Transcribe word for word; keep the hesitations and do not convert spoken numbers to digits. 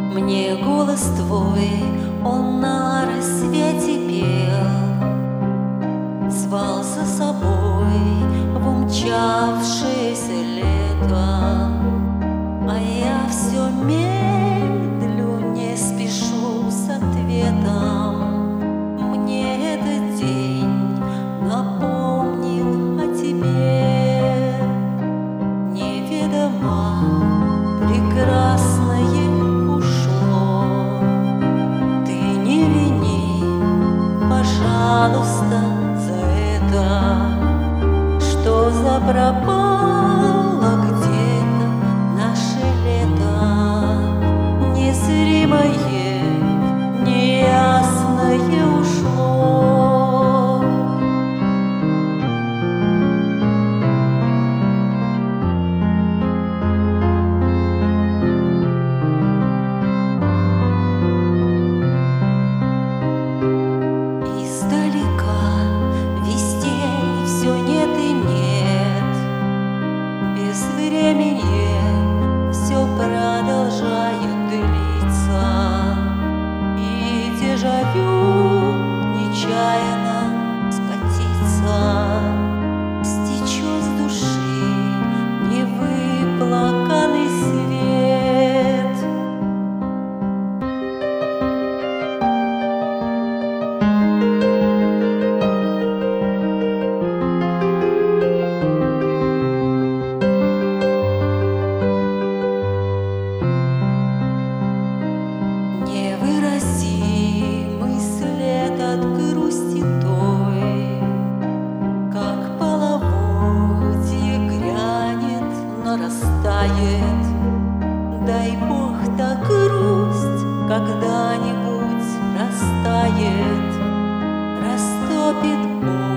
Мне голос твой, он на рассвете пел, звал за собой в умчавшееся лето, а я все медлю, не спешу с ответом. Мне этот день напомнил о тебе. Неведомо прекрасное ушло, ты не вини, пожалуйста, за это, что запропало где-то наше лето. Незримое, неясное ушло. Все продолжает длиться, и дежавю нечаянно скатиться, стечет с души невыплаканный свет. Дай Бог, та грусть когда-нибудь растает, растопит боль.